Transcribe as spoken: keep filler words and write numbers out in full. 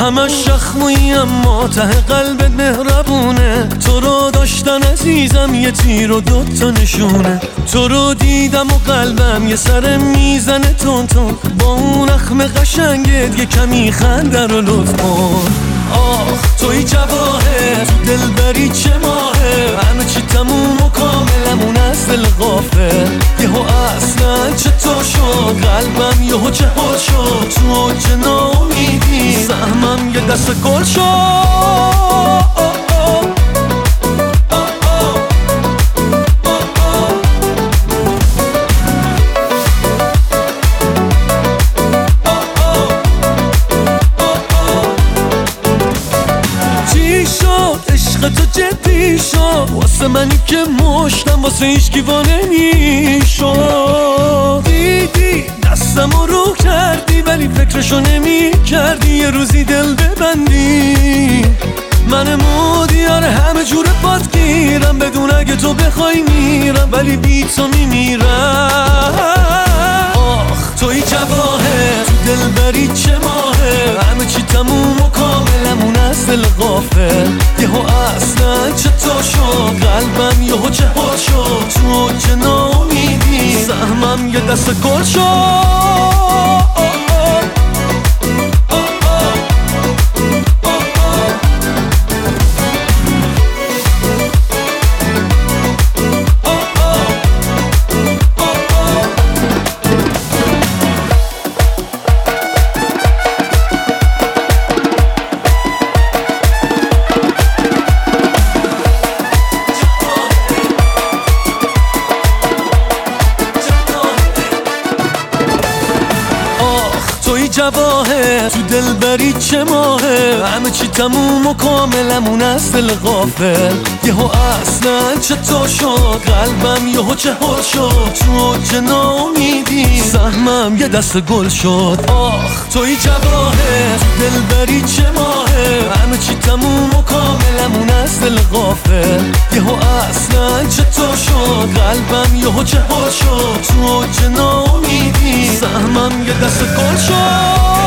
همش شخمویی اما ته قلبت مهربونه. تو رو داشتن عزیزم یه تیر و دوتا نشونه. تو رو دیدم و قلبم یه سر میزنه تون تون. با اون اخم قشنگت یه کمی خنده رو لطف کن. آخ توی جواهر تو دلبری چه ماهه. همه چی تموم و کاملمون از دل غافل. یهو اصلا چطور شد قلبم یهو چه حال شد. تو اوج ناامیدی سهمم یه دست گل شد. عشق تو جدی شد واسه منی که مشتم واسه هیچ کیوانه میشد. دیدی دستمو رو کردی ولی فکرشو نمی کردی یه روزی دل ببندی. من مودیار همه جور پات گیرم بدون اگه تو بخوای میرم ولی بی تو میمیرم. آخ توی جواهر تو دلبری چه ماهه. همه چی تموم و کاملمون از دل غافل. یهو اصلا چطور شد قلبم یهو چه حال شد. تو اوج ناامیدی سهمم یه دست گل شد. جواهر تو دلبری چه ماهه. همه چی تموم و کاملمون از دل غافل. یهو اصلا چطور شد قلبم یهو چه حال شد. تو اوج ناامیدی سهمم یه دست گل شد. آخ توی جواهر تو دلبری چه ماهه. همه چی تموم و کاملمون از دل غافل. یهو اصلا چطور شد قلبم یهو چه حال شد. تو اوج ناامیدی سهمم یه دست گل شد.